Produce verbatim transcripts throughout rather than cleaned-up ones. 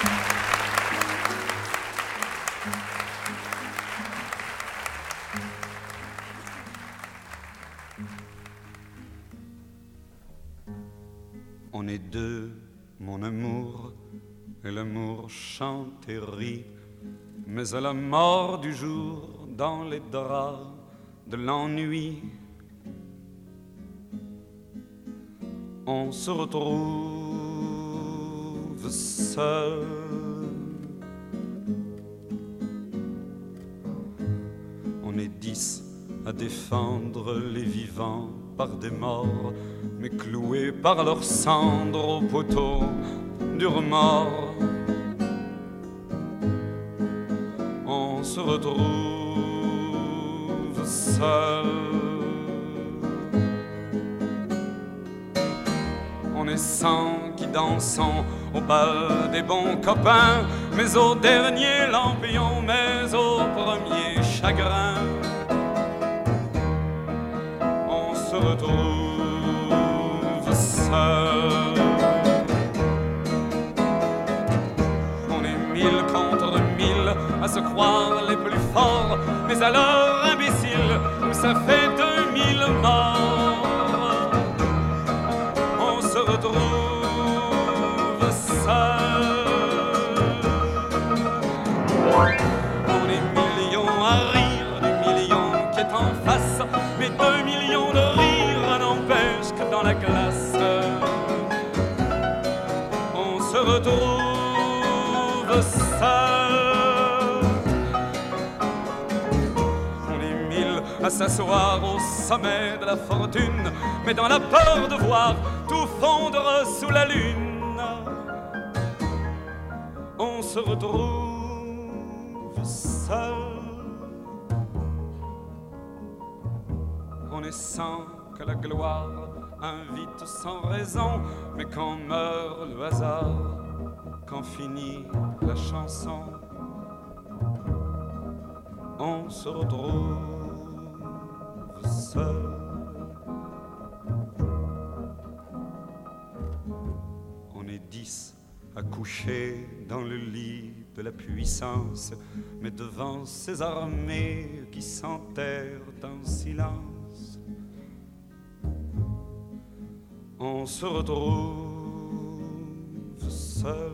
On est deux, mon amour, et l'amour chante et rit. Mais à la mort du jour, dans les draps de l'ennui, on se retrouve seul. On est dix à défendre les vivants par des morts, mais cloués par leurs cendres au poteau du remords. On se retrouve seul. On est cent qui dansons au bal des bons copains, mais au dernier lampion, mais au premier chagrin. On se retrouve seul. On est mille contre mille à se croire les plus forts, mais alors imbécile, ça fait deux mille morts. On se retrouve seul. On est millions à rire du million qui est en face, mais deux millions de rires n'empêchent que dans la classe on se retrouve seul. On est mille à s'asseoir au sommet de la fortune, mais dans la peur de voir tout fondre sous la lune, on se retrouve seul. On est cent que la gloire invite sans raison, mais quand meurt le hasard, quand finit la chanson, on se retrouve seul. On est dix à coucher dans le lit de la puissance, mais devant ces armées qui s'enterrent en silence, on se retrouve seul.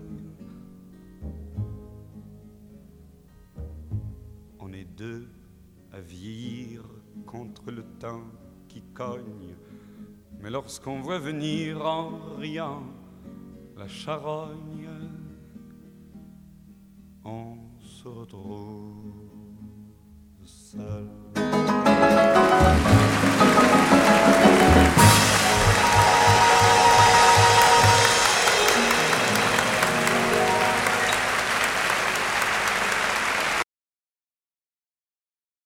On est deux à vieillir contre le temps qui cogne, mais lorsqu'on voit venir en riant la charogne, on se retrouve